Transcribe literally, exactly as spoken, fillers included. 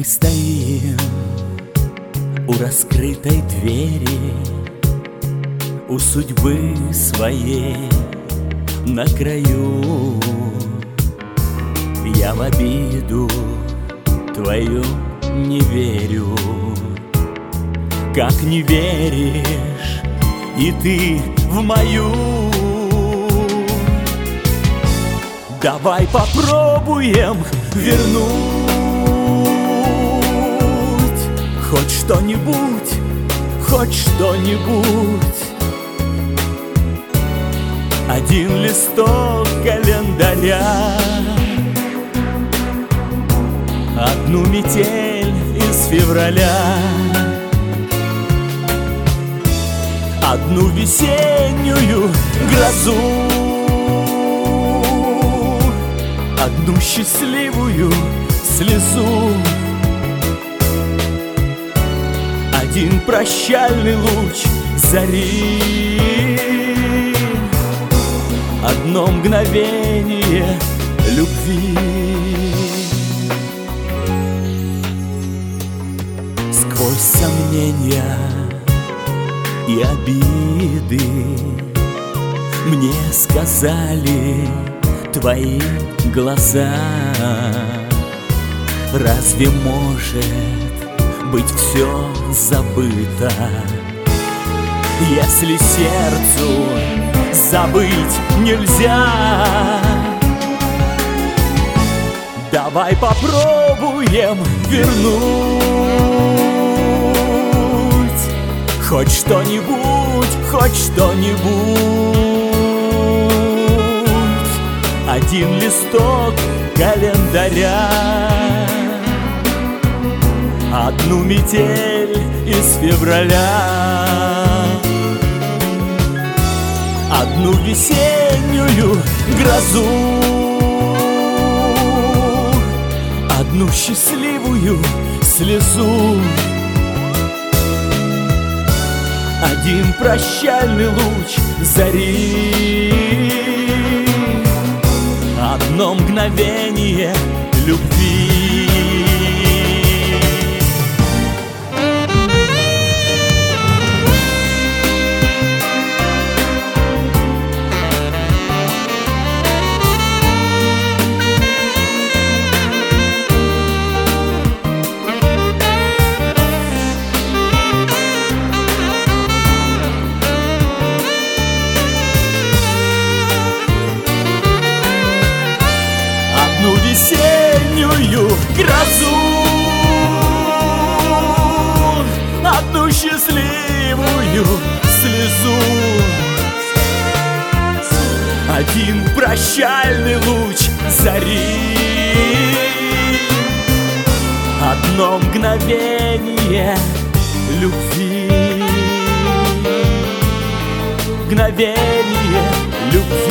Мы стоим у раскрытой двери, у судьбы своей на краю. Я в обиду твою не верю, как не веришь и ты в мою. Давай попробуем вернуть хоть что-нибудь, хоть что-нибудь. Один листок календаря, одну метель из февраля, одну весеннюю грозу, одну счастливую слезу, один прощальный луч зари, одно мгновение любви. Сквозь сомнения и обиды мне сказали твои глаза: разве может быть все забыто, если сердцу забыть нельзя? Давай попробуем вернуть хоть что-нибудь, хоть что-нибудь. Один листок календаря, одну метель из февраля, одну весеннюю грозу, одну счастливую слезу, один прощальный луч зари, одно мгновение любви. Одну весеннюю грозу, одну счастливую слезу, один прощальный луч зари, одно мгновение любви, мгновение любви.